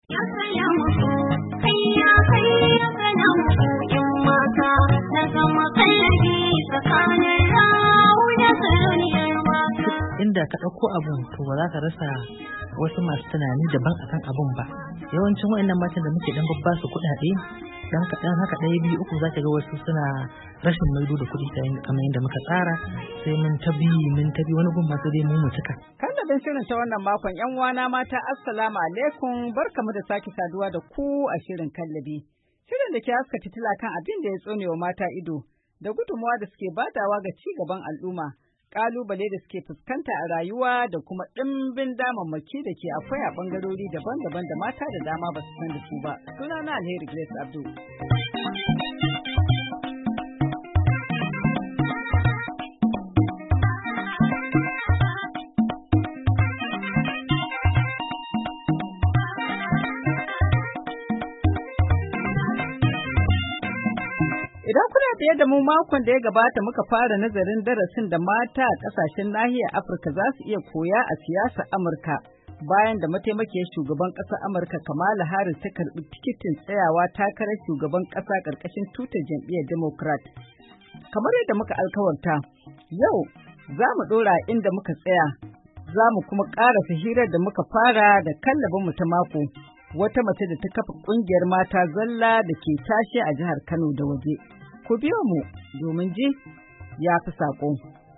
Ya salamu hayya hayya salamu yan mata na zama kallabi tsakanin rawu da sarauniyar mata. Inda ka ɗauko abun to ba za ka rasa wasu masu tunani daban akan abun ba. Yawancin waɗannan matan da muke dan babba su kuɗaɗe dan kaɗan haka ɗaya biyu uku za ka ga wasu suna rashin maido da kuɗi kamar yadda muka tsara sai mun tabi wani gun masu dai mu cika. Kallabin shirin ta wannan makon yan uwana mata assalamu alaikum barkamu da sake saduwa da ku a shirin kallabi. Shirin da ke haska fitila kan abin da ya tsonewa mata ido da gudunmawa da suke badawa ga ci gaban al'umma. Kalubale da suke fuskanta a rayuwa da kuma ɗimbin damammaki da ke akwai a ɓangarori daban-daban da mata da dama ba su san da su ba. Sunana Alheri Grace Abdul. Idan kuna biye da mu makon da ya gabata muka fara nazarin darasin da mata a ƙasashen nahiyar Afirka za su iya koya a siyasar Amurka bayan da mataimakiyar shugaban ƙasar Amurka Kamala Harris ta karɓi tikitin tsayawa takarar shugaban ƙasa ƙarƙashin tutar jam'iyyar Democrat. Kamar yadda muka alkawarta, yau za mu ɗora inda muka tsaya, za mu kuma ƙarasa hirar da muka fara da kallabinmu ta mako, wata mace da ta kafa ƙungiyar mata zalla da ke tashe a jihar Kano da waje. Ku biyo mu domin ji ya fi saƙo.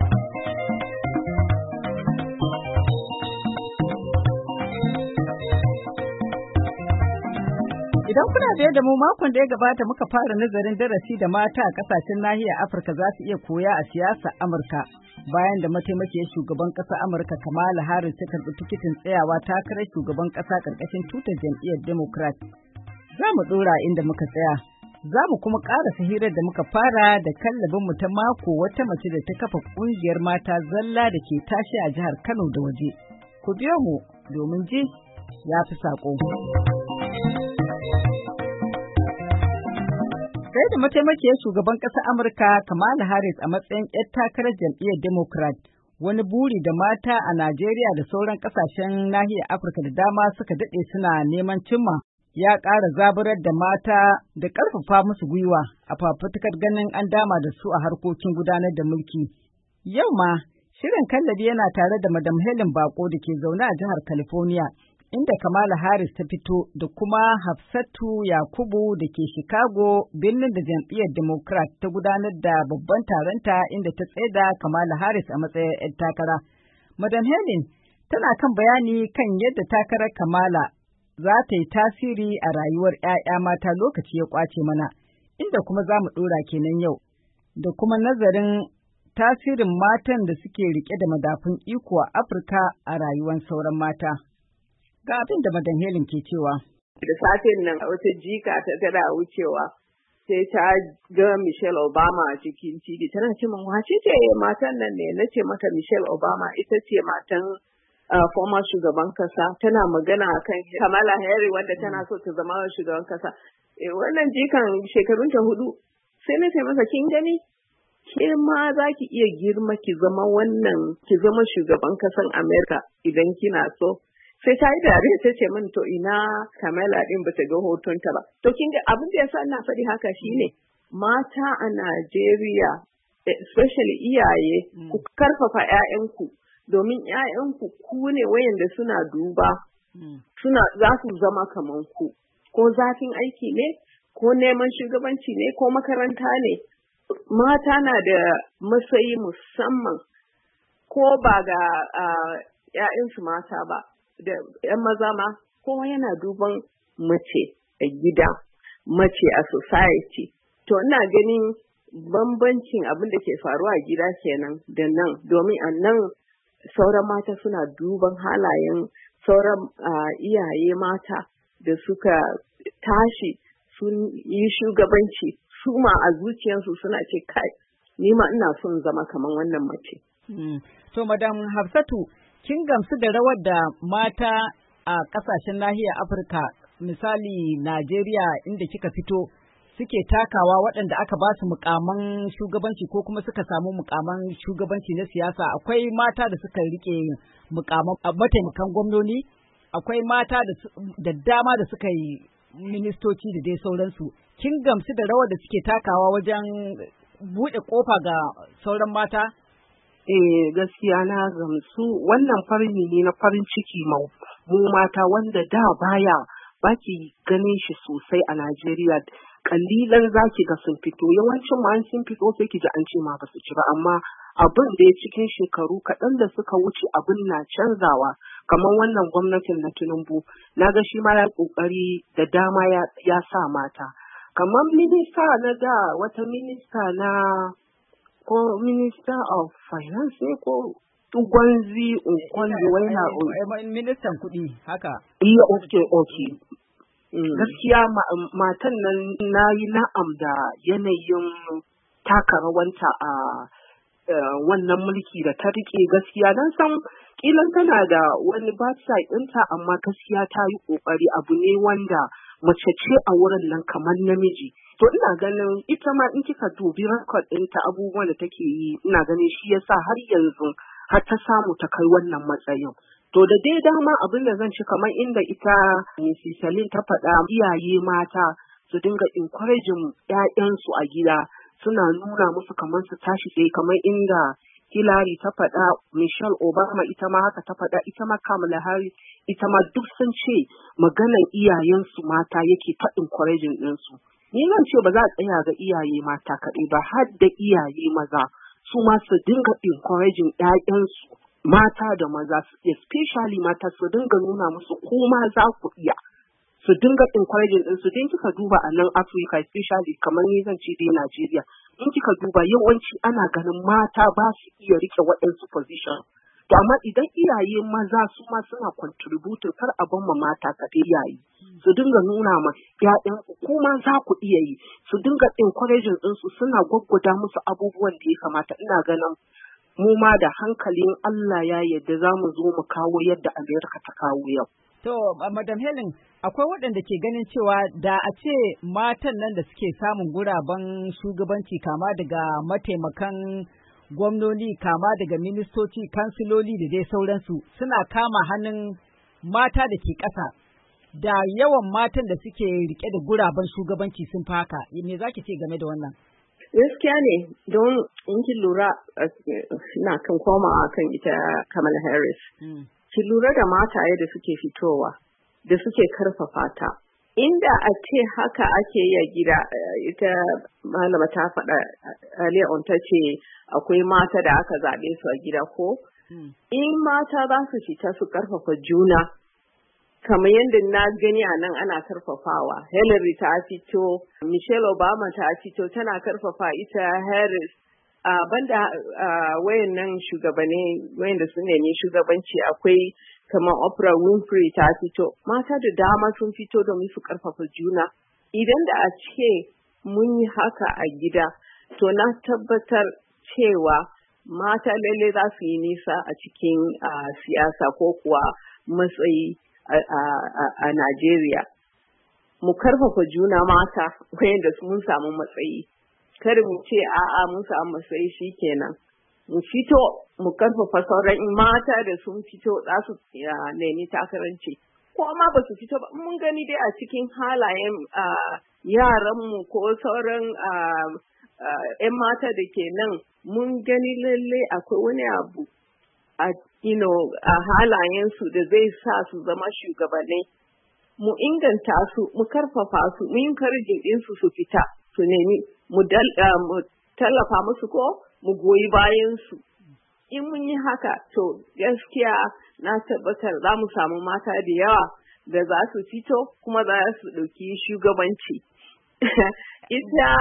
Idan kuna biye da mu makon da ya gabata muka fara nazarin darasi da mata a ƙasashen nahiyar Afirka za su iya koya a siyasar Amurka bayan da mataimakiyar shugaban ƙasar Amurka Kamala Harris ta karɓi tikitin tsayawa takarar shugaban ƙasa ƙarƙashin tutar jam'iyyar Democrat. Za mu ɗora inda muka tsaya. Za mu kuma ƙarasa hirar da muka fara da kallabinmu ta mako wata mace da ta kafa ƙungiyar mata zalla da ke tashi a jihar Kano da waje. Ku biyo mu domin ji ya fi saƙo. Sai da mataimakiyar shugaban ƙasar Amurka Kamala Harris a matsayin 'yar takarar jam'iyyar Democrat, wani buri da mata a Najeriya da sauran ƙasashen nahiyar Afirka da dama suka daɗe suna neman cimma. Ya ƙara zaburar da mata da ƙarfafa musu gwiwa a fafutukar ganin an dama da su a harkokin gudanar da mulki. Yau ma, shirin kallabi yana tare da Madam Helen Bako da ke zaune a jihar California, inda Kamala Harris ta fito da kuma Hafsatu Yakubu da ke Chicago, birnin da jam'iyyar Democrat ta gudanar da babban taronta inda ta tsaida Kamala Harris a matsayin 'yar takara. Madam Helen tana kan bayani kan yadda takarar Kamala za ta yi tasiri a rayuwar 'ya'ya mata lokaci ya ƙwace mana, inda kuma za mu ɗora kenan yau, da kuma nazarin tasirin matan da suke riƙe da madafun iko a Afirka a rayuwar sauran mata. Ga abin da Madam Helen ke cewa. Da safen nan wata jika ta tana wucewa sai ta ga Michelle Obama a cikin TV. Tana ce min wace ce matan nan ne? Na ce mata Michelle Obama ita ce matan former shugaban kasa, tana magana akan Kamala Harris wanda tana so ta zama shugaban kasa. Wannan jikan shekarunta 4 sai na ce masa kin gani ke ma za ki iya girma ki zama shugaban kasan Amerika idan kina so. Sai ta yi dariya ta ce min to ina Kamala din bata ga hotonta ba. To kin ga abin da yasa ina faɗi haka shine mata a Najeriya especially iyaye ku karfafa 'ya'yanku domin ‘ya'yanku ku ne wayanda suna duba, za su zama kaman ku, ko zafin aiki ne, ko neman shugabanci ne, ko makaranta ne. Mata na da matsayi musamman, ko ba ga ‘ya'yansu mata ba, da ‘yan maza ma, kowa yana duban mace a gida, mace a society. To, ina ganin bambancin abin da ke faruwa a gida kenan da nan, domin a nan sauran mata suna duban halayen sauran iyaye mata da suka tashi sun yi shugabanci, su ma a zuciyarsu suna ce kai ni ma ina son zama kamar wannan mace. To Madam Hafsatu, kin gamsu da rawar da mata a ƙasashen nahiyar Afirka misali Najeriya inda kika fito suke takawa waɗanda aka ba su mukaman shugabanci ko kuma suka samu mukaman shugabanci na siyasa? Akwai mata da suka rike mukaman mataimakan gwamnoni akwai mata da dama da suka yi ministoci da dai sauransu. Kin gamsu da rawar da suke takawa wajen buɗe ƙofa ga sauran mata? Gaskiya na gamsu, wannan farin ne na farin ciki mu mata wanda da baya baki ganin shi sosai a Najeriya. Kalilan zaki ga sun fito, yawancin ma sun fito sai ki ji an ce ma basu ci ba, amma abin da ya cikin shekaru kaɗan da suka wuce abin na canzawa. Kamar wannan gwamnatin na Tinubu, na ga shi ma ya ƙoƙari da dama ya sa mata. Kamar minista na da wata minista na ko Minister of Finance ko Ugwanzi waina ministan kuɗi haka. Iya, okay. Gaskiya matan nan na yi na'am da yanayin taka rawanta a wannan mulki da ta rike. Gaskiya dan san kilan tana da wani bad side ɗinta, amma gaskiya ta yi ƙoƙari. Abu ne wanda mace ce a wurin nan kamar namiji. To ina ganin ita ma in kika dubi record ɗinta abubuwan da take yi, ina ganin shi yasa har yanzu har ta samu ta kai wannan matsayin. To da dai dama abin da zan ci kamar inda ita Mrs. Celine ta faɗa, iyaye mata su dinga encouraging ƴaƴansu a gida, suna nuna musu kamar su tashi tsaye, kamar inda Hillary ta faɗa, Michelle Obama ita ma haka ta faɗa, ita ma Kamala Harris ita ma duk sun ce maganar iyayensu mata yake ta encouraging ɗinsu. Ni zan ce ba za a tsaya ga iyaye mata kaɗai ba, har da iyaye maza su ma su dinga encouraging ƴaƴansu mata da maza, especially mata, su dinga nuna musu kuma za ku iya, su dinga encouraging ɗinsu. Don kika duba a nan Afirka, especially kamar ni zan ce dai Najeriya, in kika duba yawanci ana ganin mata ba su iya rike waɗansu position. To amma idan iyaye maza su ma suna contributing, kar a ban ma mata kaɗai iyaye, su dinga nuna ma ƴaƴanku kuma za ku iya yi, su dinga encouraging ɗinsu, suna gwaggwada musu abubuwan da ya kamata. Ina ganin mu ma da hankalin Allah ya yarda za mu zo mu kawo yadda Amerika ta kawo yau. To, Madam Helen, akwai waɗanda ke ganin cewa da a ce matan nan da suke samun guraben shugabanci, kama daga mataimakan gwamnoni, kama daga ministoci, kansiloli da dai sauransu, suna kama hannun mata da ke ƙasa, da yawan matan da suke rike da guraben shugabanci sun fi haka. Me za ki ce game da wannan? Gaskiya ne, don in ki lura, na kan koma kan ita Kamala Harris. Ki lura da mataye da suke fitowa, da suke karfafa ta. Inda a ce haka ake yi a gida, ita malama ta faɗa Leon ta ce akwai mata da aka zaɓe su a gida ko? In mata za su fita su karfafa juna, kamar yadda na gani a nan ana karfafawa. Hillary ta fito, Michelle Obama ta fito, tana karfafa ita Harris. Banda wayan nan shugabanni, wayan da su nemi shugabanci, akwai kamar Oprah Winfrey ta fito. Mata da dama sun fito domin su karfafa juna. Idan da a ce mun yi haka a gida, to na tabbatar cewa mata lalle za su yi nisa a cikin siyasa ko kuwa matsayi a Najeriya. Mu karfafa juna mata wayanda mun samu matsayi. Kada mu ce a'a mun samu matsayi shikenan. Mu fito mu karfafa sauran mata da sun fito za su nemi takaranci. Ko ma ba su fito ba, mun gani dai a cikin halayen yaranmu ko sauran 'yan mata da ke nan, mun gani lalle akwai wani abu a halayensu da zai sa su zama shugabanni. Mu inganta su, mu karfafa su, mu yi encouraging ɗinsu su fita, su nemi, mu tallafa musu ko mu goyi bayan su. In mun yi haka, to gaskiya na tabbatar za mu samu mata da yawa da za su fito kuma za su ɗauki shugabanci. Ita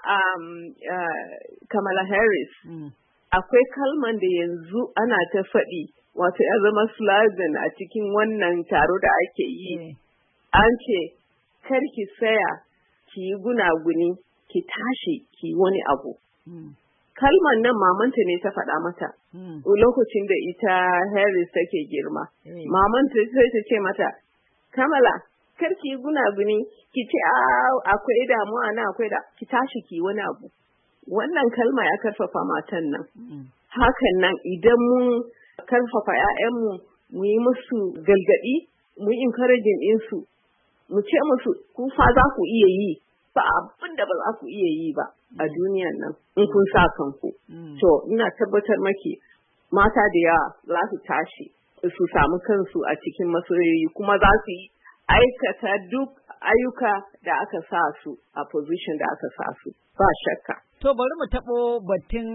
Kamala Harris, akwai kalman da yanzu ana ta faɗi, wato ya zama slogan a cikin wannan taro da ake yi. An ce, kar ki tsaya ki yi gunaguni, ki tashi ki wani abu. Kalman nan mamanta ne ta faɗa mata lokacin da ita Harris take girma. Mamanta sai ta ce mata, Kamala, kar ki yi gunaguni, ki ce akwai damuwa na akwai da, ki tashi ki wani abu. Wannan kalma ya karfafa matan nan. Hakan nan idan mun karfafa 'ya'yanmu, mu yi musu galgadi, mu encouraging ɗinsu mu ce musu ku fa za ku iya yi ba abin da ba za ku iya yi ba a duniyan nan in kun sa kanku. To ina tabbatar maki mata da yawa za su tashi su samu kansu a cikin masoyoyi kuma za su yi aikata duk ayyuka da aka sa su a position da aka sa su ba shakka. To bari mu taɓo batun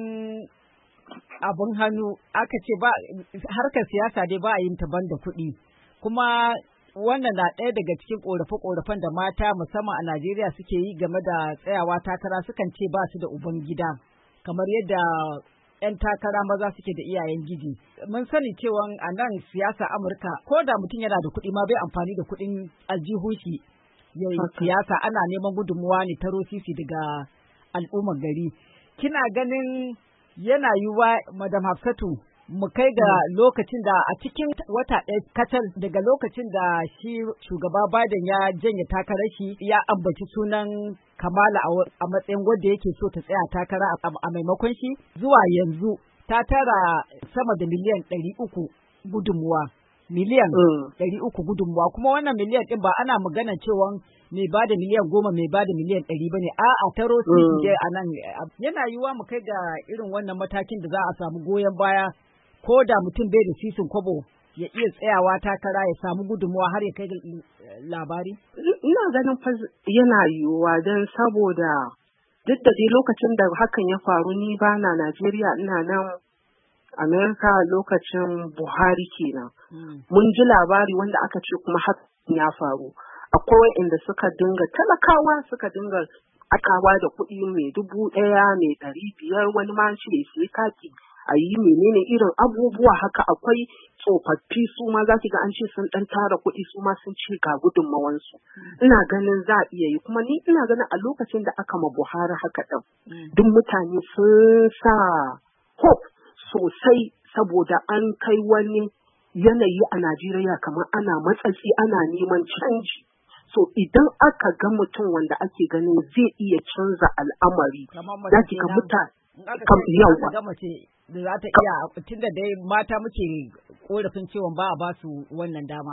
abun hannu. Aka ce ba harkar siyasa dai ba a yin ta banda kuɗi, kuma wannan na ɗaya daga cikin ƙorafe-ƙorafen da mata musamman a Najeriya suke yi game da tsayawa takara. Sukan ce ba su da uban gida kamar yadda 'yan takara maza suke da iyayen giji. Mun sani cewa a nan siyasa Amurka ko da mutum yana da kuɗi ma bai amfani da kuɗin aljihun shi ya yi siyasa, ana neman gudunmuwa ne ta rosisi daga al'ummar gari. Kina ganin yana yiwuwa Madam Hafsatu mu kai ga lokacin da a cikin wata ɗaya kacal daga lokacin da shi shugaba Biden ya janye takarar shi ya ambaci sunan Kamala a matsayin wanda yake so ta tsaya takara a maimakon shi, zuwa yanzu ta tara sama da miliyan 300 gudunmuwa. Miliyan 300 gudunmuwa, kuma wannan miliyan ɗin ba ana magana cewa mai ba da miliyan 10 mai ba da miliyan 100 bane, a'a taro su a nan. Yana yiwuwa mu kai ga irin wannan matakin da za a samu goyon baya ko da mutum bai da sisin kwabo ya iya tsayawa takara ya samu gudunmuwa har ya kai ga labari? Ina ganin fa yana yiwuwa don saboda duk da dai lokacin da hakan ya faru ni ba na Najeriya, ina nan Amerika lokacin Buhari kenan. Mun ji labari wanda aka ce kuma hakan ya faru. Akwai inda talakawa suka dinga akawa da kuɗi mai 1,000 mai 500 wani ma shi sai kaki a yi menene irin abubuwa haka. Akwai tsofaffi su ma za ki ga an ce sun ɗan tara kuɗi su ma sun ce ga gudunmawansu. Ina ganin za a iya yi, kuma ni ina ganin a lokacin da aka ma Buhari haka ɗin duk mutane sun sa hope sosai saboda an kai wani yanayi a Najeriya kamar ana matsatsi, ana neman canji. So idan aka ga mutum wanda ake ganin zai iya canza al'amari, za ki ga mutane yawa. Da za ta iya, tun da dai mata muke korafin cewa ba a ba su wannan dama.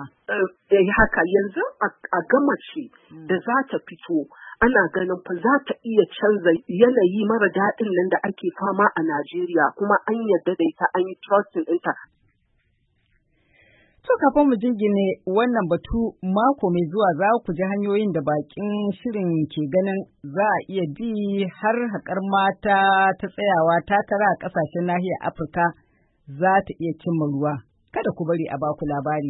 Haka yanzu a gama ce da za ta fito, ana ganin fa za ta iya canza yanayi mara daɗin nan da ake fama a Najeriya, kuma an yarda da ita, an yi trusting ɗinta. To kafin mu jingine wannan batu, mako mai zuwa za ku ji hanyoyin da bakin shirin ke ganin za a iya bi har haƙar mata ta tsayawa takara a ƙasashen nahiyar Afirka za ta iya cimma ruwa. Kada ku bari a baku labari.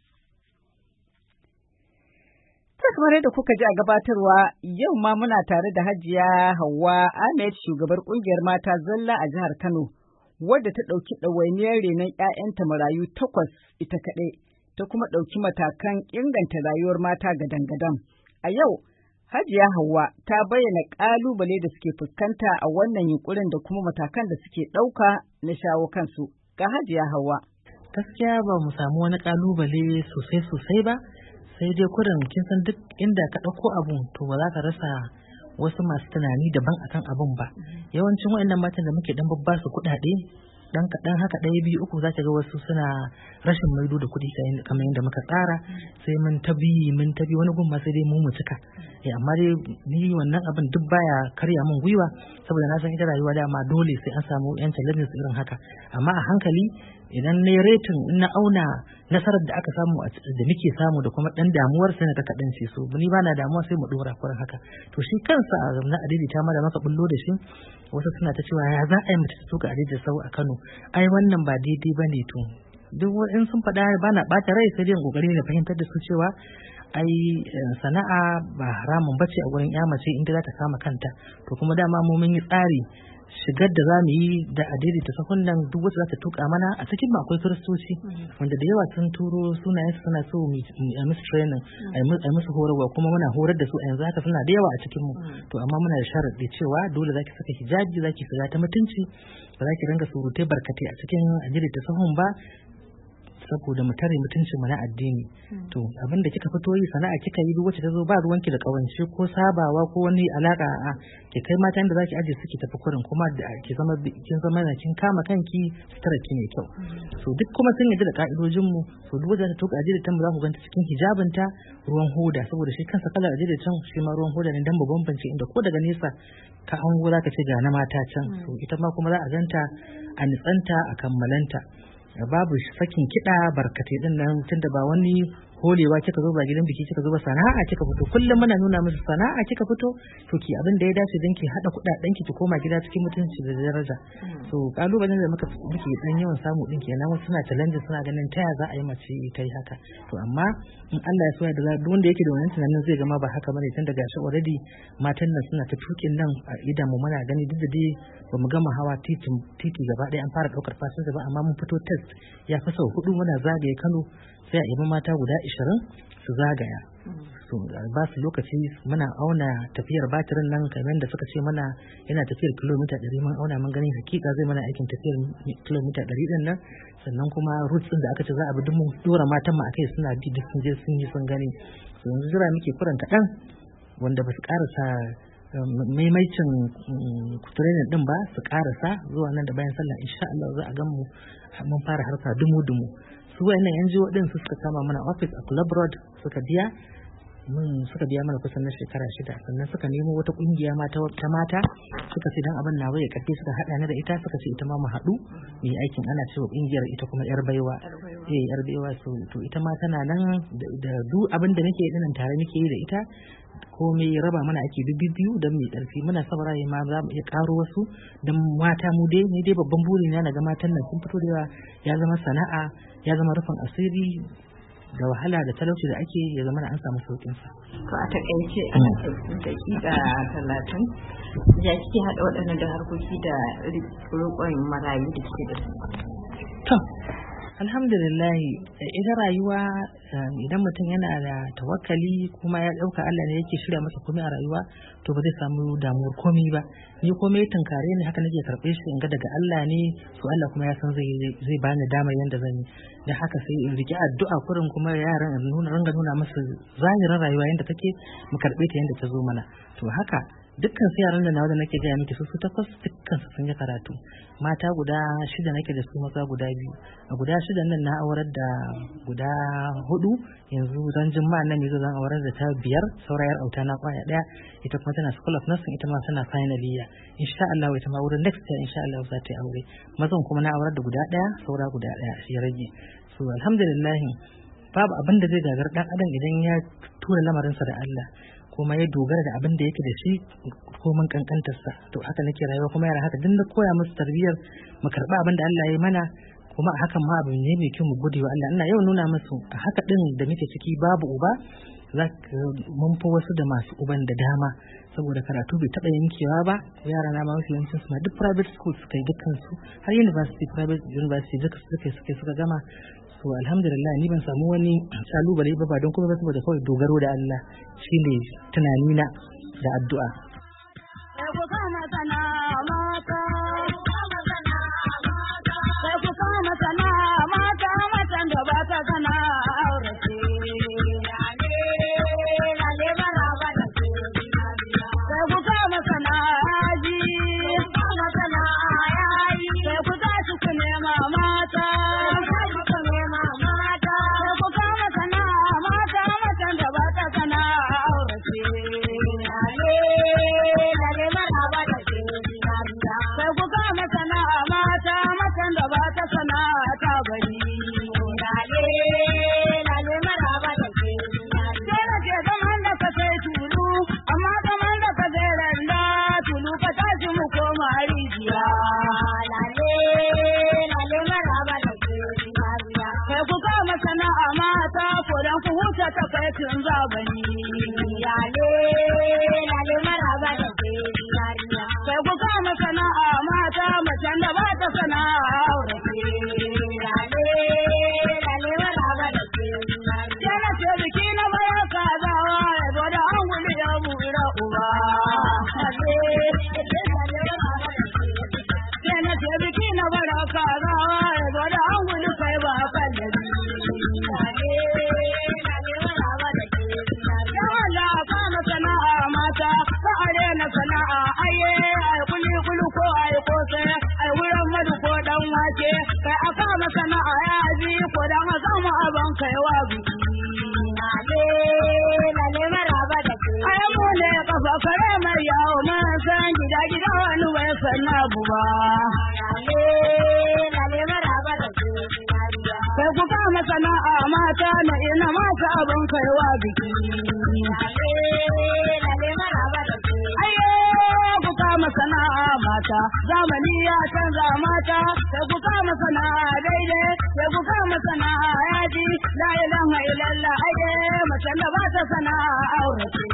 Ta kamar yadda kuka ji a gabatarwa, yau ma muna tare da Hajiya Hauwa Ahmed, shugabar ƙungiyar mata zalla a jihar Kano, wadda ta ɗauki ɗawainiyar renon 'ya'yanta marayu 8 ita kaɗai, ta kuma ɗauki matakan inganta rayuwar mata gadan-gadan. A yau, Hajiya Hauwa ta bayyana ƙalubale da suke fuskanta a wannan yunƙurin da kuma matakan da suke ɗauka na shawo kansu. Ga Hajiya Hauwa. Gaskiya ba mu samu wani ƙalubale sosai ba, sai dai kurin kin san duk inda ka ɗauko abu to ba za ka rasa wasu masu tunani daban akan abun ba. Yawancin waɗannan matan da muke dan babba su kuɗaɗe dan kaɗan haka 1, 2, 3 za ta ga wasu suna rashin maido da kuɗi kamar yadda muka tsara, sai mun tabi wani gun ma sai dai mu cika. Amma dai ni wannan abin duk baya karya min gwiwa, saboda na san ita rayuwa dama dole sai an samu yan challenges irin haka. Amma a hankali idan na rating na auna nasarar da aka samu da muke samu da kuma dan damuwar sai na kaɗan ce so ni ba na damuwa sai mu dora kurin haka. To shi kansa na adaidaita ma da maka bullo da shi, wasu suna ta cewa ya za a yi mace ta tuka adaidaita sau a Kano, ai wannan ba daidai ba ne. To duk in sun faɗa ba na ɓata rai, sai dai kokari ne fahimtar da su cewa ai sana'a ba haramun bace a gurin ya mace inda za ta kama kanta. To kuma dama mu mun yi tsari shigar da za mu yi da adaidaita sahun nan duk wacce za ta tuka mana, a cikin ma akwai kiristoci wanda da yawa sun turo sunayen suna so mu musu training a musu horarwa, kuma muna horar da su a yanzu haka suna da yawa a cikin mu. To amma muna da sharaɗi cewa dole zaki saka hijabi, zaki shiga ta mutunci, ba za ki ringa surutai barkatai a cikin adaidaita sahun ba, saboda mu tare mutuncin mu na addini to abin da kika fito yi sana'a kika yi duk wacce ta zo ba ruwanki da kawance ko sabawa ko wani alaka a ki kai matan da zaki aje suke tafi kurin kuma da ki zama kin zama na kin kama kanki sutura ki ne kyau so duk kuma sun yadda da ka'idojin mu so duk wanda ta tuka aje da tan za ku ganta cikin hijabinta ruwan hoda saboda shi kansa kalar aje da tan shi ma ruwan hoda ne dan ba bambance inda ko daga nesa ka hango zaka ce ga na mata can so ita ma kuma za a ganta a nitsanta a kammalanta babu sakin kiɗa barkatai din nan tunda ba wani holewa kika zo ba gidan biki kika zo ba sana'a kika fito kullum muna nuna musu sana'a kika fito to ki abin da ya dace dan ki hada kudaden ki koma gida cikin mutunci da daraja so kalubalen da muke dan yawan samu din kenan wasu suna challenge suna ganin taya za a yi mace ta yi haka to amma in Allah ya so ya da duk wanda yake da wannan tunanin zai gama ba haka bane tun daga shi already matan nan suna ta tukin nan a idan mu muna gani duk da dai ba mu gama hawa titi gaba ɗaya an fara daukar fasinja ba amma mun fito test ya fi sau 4 muna zagaye Kano sai a yi mata guda 20 su zagaya so ba su lokaci muna auna tafiyar batirin nan kamar da suka ce mana yana tafiyar kilomita 100 mun auna mun gani hakika zai mana aikin tafiyar kilomita 100 din nan sannan kuma routes din da aka ce za a bi duk mu dora matan mu akai suna bi duk sun je sun yi sun gani so yanzu jira muke kuran kaɗan wanda ba su karasa maimaicin training din ba su karasa zuwa nan da bayan sallah insha Allah za a ga mu mun fara harka dumu su wayannan NGO din su suka kama mana office a Club Road suka biya mana kusan na shekara 6 sannan suka nemo wata kungiya ta mata suka ce dan abin nawa ya karfi suka hada ni da ita suka ce ita ma mu hadu mu yi aikin ana cewa kungiyar ita kuma yar baiwa yar baiwa to ita ma tana nan da duk abin da nake dinan tare nake yi da ita komai raba mana ake biyu don mai ƙarfi muna sabara ma za mu iya karo wasu don mata mu dai ni dai babban buri na ga matan nan sun fito da ya zama sana'a ya zama rufin asiri da wahala da talauci da ake ya zama an samu saukin sa to a takaice a dakika 30 ya kike hada waɗannan da harkoki da roƙon marayu da kike da su to alhamdulillah ita rayuwa idan mutum yana da tawakkali kuma ya dauka Allah ne yake shirya masa komai a rayuwa to ba zai samu damuwar komai ba ni komai tunkare ne haka nake karbe shi in ga daga Allah ne to Allah kuma ya san zai bani damar yanda zan yi dan haka sai in riki addu'a kurin kuma yaran ranga nuna musu zahirin rayuwa yanda take mu karbe ta yanda ta zo mana to haka dukkan su yaran da nawa da nake gaya miki su takwas dukkan su sun yi karatu mata guda 6 nake da su maza guda 2 a guda 6 nan na aurar da guda 4 yanzu ran juma'a nan yazo zan aurar da ta 5 saurayar auta na kwaya daya ita kuma tana school of nursing ita ma tana final year insha Allah ita ma wurin next year insha Allah za ta yi aure mazan kuma na aurar da guda 1 saura guda 1 shi rage so alhamdulillah babu abin da zai gagar dan adam idan ya tura lamarinsa da Allah kuma ya dogara da abin da yake da shi ko mun kankantarsa to haka nake rayuwa kuma yara haka din da koya musu tarbiyyar mu karba abin da Allah ya yi mana kuma a hakan ma abin ne mai kyau mu gode wa Allah ina yau nuna musu a haka din da muke ciki babu uba mun fi wasu da masu uban da dama saboda karatu bai taɓa yankewa ba yara na ma mafi yawancin su ma duk private schools suka yi dukkan su har private university duka suka gama so alhamdulillah ni ban samu wani kalubale ba don kuma ba saboda kawai dogaro da Allah shine tunani na da addu'a Tun zabani yale lale maraba da ke yariya sai ku kama sana'a mata macen da ba ta sana'a aure ke yale lale maraba da ke yariya na ce biki na baya kazawa ya zo da an gudu ya bura uba na ce biki na bara kazawa ya zo da an gudu kai ba kallabi kaiwa biki. Lale maraba da ke. Ai mu ne kafa kare mai yawo mun san gida gida wani bai san abu ba. Lale maraba da ke. Kai ku kama sana'a mata na ina mata abin kaiwa biki. Lale maraba da ke. Ayo ku kama sana'a mata zamani ya canza mata kai ku kama sana'a daidai kai ku kama sana'a yaji la ilaha illallah aye macen da ba ta sana'a aure ce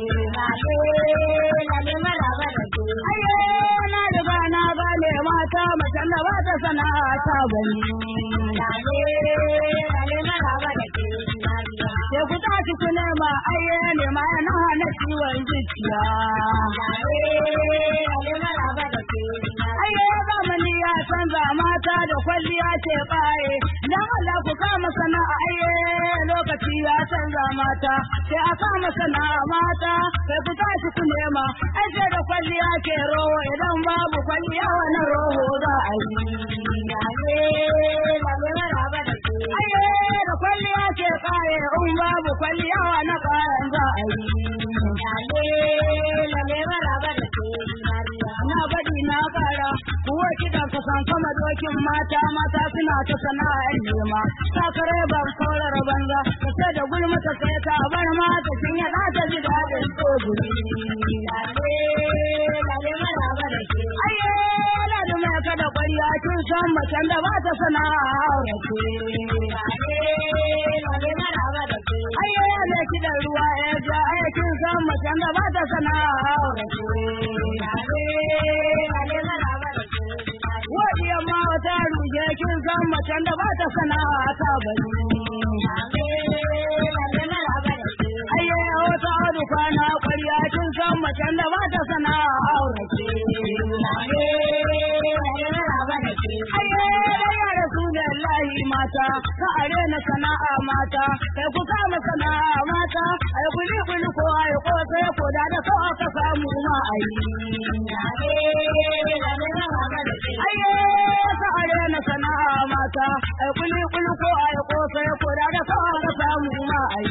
lale maraba da ke aye na riga na gane mata macen da ba ta sana'a ta bani lale maraba da ke sai ku tashi ku nema aye nema yana hana ciwon zuciya aye zamani ya canza mata da kwalliya ce baye dan Allah ku kama sana'a aye lokaci ya canza mata sai a kama sana'a mata sai ku tashi ku nema ai sai da kwalliya ke roho idan babu kwalliya wani roho za a yi aye da kwalliya ce kaye in babu kwalliya wani kayan za a yi na badi na fara kuwa kidan ka san kama dokin mata mata suna ta sana'ar nema sakare ban kaurar banza ka sai da gulma ta sai ta bar mata kin ya ta ji dadin tsoguri aye la da mai ka da ƙwarya kin san macen da ba ta sana'a aure ce aye ne kidan ruwa ya ja aye kin san macen da ba ta sana'a aure ce wadiya ma wata ruje kin san macen da ba ta sana'a ta bari aye wata adu kwana ƙwarya kin san macen da ba ta sana'a aure ce aye ya rasulullahi mata ka arena sana'a mata kai ku kama sana'a mata ai kuli kuli ko ai ko sai ko da so ka samu ma ai aye ka arena sana'a mata ai kuli kuli ko ai ko sai ko da so ka samu ma ai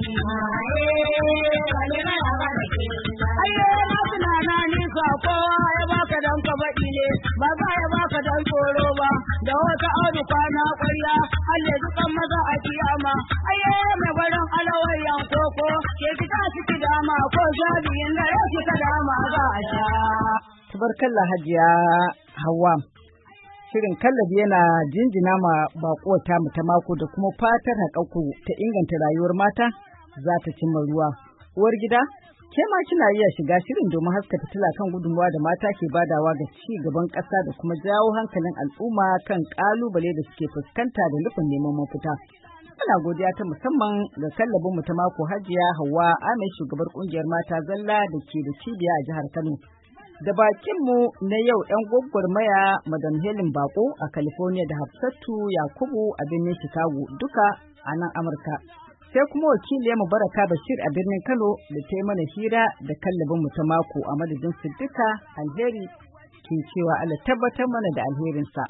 aye na tunana ni ka kowa ya baka dan ka baɗi ne ba za ya baka dan tsoro ba da wata audu kwana ƙwarya Allah dukan maza a kiyama aye mai barin alawayan koko ke fita ciki dama ko jabiyin da ya fita dama za a sha tabarkalla hajiya Hauwa shirin kallabi yana jinjina ma baƙuwar tamu ta mako da kuma fatar haƙaƙu ta inganta rayuwar mata za ta cimma ruwa uwar gida ke ma kina iya shiga shirin domin haska fitila kan gudunmawa da mata ke badawa ga ci gaban ƙasa da kuma jawo hankalin al'umma kan ƙalubale da suke fuskanta da nufin neman mafita. Muna godiya ta musamman ga kallabin mu ta mako Hajiya Hauwa Ahmed shugabar kungiyar mata zalla da ke da cibiya a jihar Kano. Da bakin mu na yau ƴan gwagwarmaya Madam Helen Bako a California da Hafsatu Yakubu a birnin Chicago duka a nan Amurka. Sai kuma wakiliyar Baraka Bashir a birnin Kano da ta yi mana hira da kallabin mu ta mako a madadin su duka alheri ke cewa Allah tabbatar mana da alherinsa.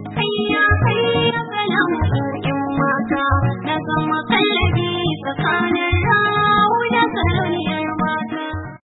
Ya